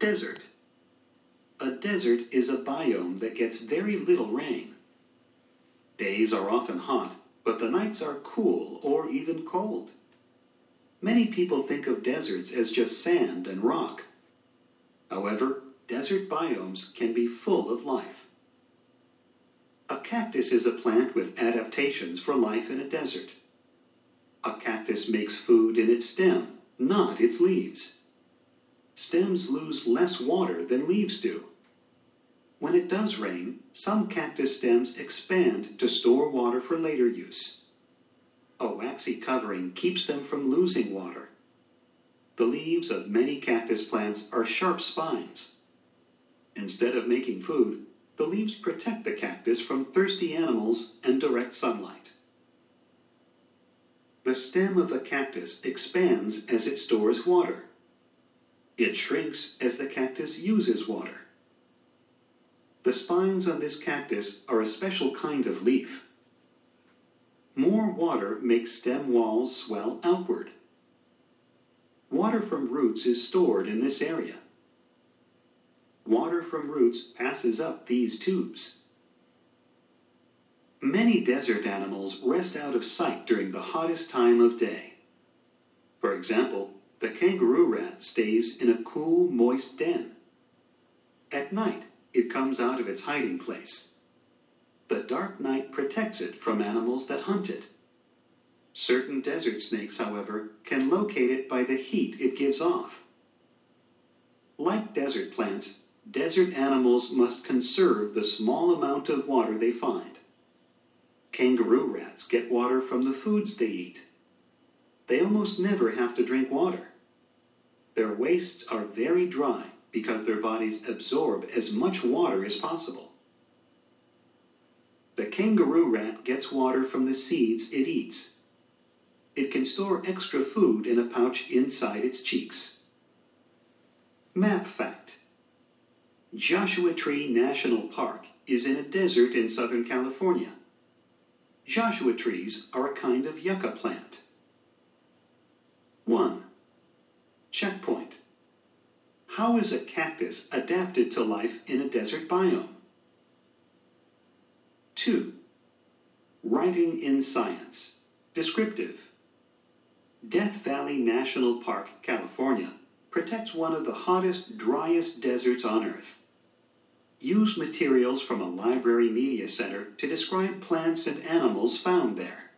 Desert. A desert is a biome that gets very little rain. Days are often hot, but the nights are cool or even cold. Many people think of deserts as just sand and rock. However, desert biomes can be full of life. A cactus is a plant with adaptations for life in a desert. A cactus makes food in its stem, not its leaves. Stems lose less water than leaves do. When it does rain, some cactus stems expand to store water for later use. A waxy covering keeps them from losing water. The leaves of many cactus plants are sharp spines. Instead of making food, the leaves protect the cactus from thirsty animals and direct sunlight. The stem of a cactus expands as it stores water. It shrinks as the cactus uses water. The spines on this cactus are a special kind of leaf. More water makes stem walls swell outward. Water from roots is stored in this area. Water from roots passes up these tubes. Many desert animals rest out of sight during the hottest time of day. For example, the kangaroo rat stays in a cool, moist den. At night, it comes out of its hiding place. The dark night protects it from animals that hunt it. Certain desert snakes, however, can locate it by the heat it gives off. Like desert plants, desert animals must conserve the small amount of water they find. Kangaroo rats get water from the foods they eat. They almost never have to drink water. Their wastes are very dry because their bodies absorb as much water as possible. The kangaroo rat gets water from the seeds it eats. It can store extra food in a pouch inside its cheeks. Map fact: Joshua Tree National Park is in a desert in Southern California. Joshua trees are a kind of yucca plant. 1. Checkpoint. How is a cactus adapted to life in a desert biome? 2. Writing in science. Descriptive. Death Valley National Park, California, protects one of the hottest, driest deserts on Earth. Use materials from a library media center to describe plants and animals found there.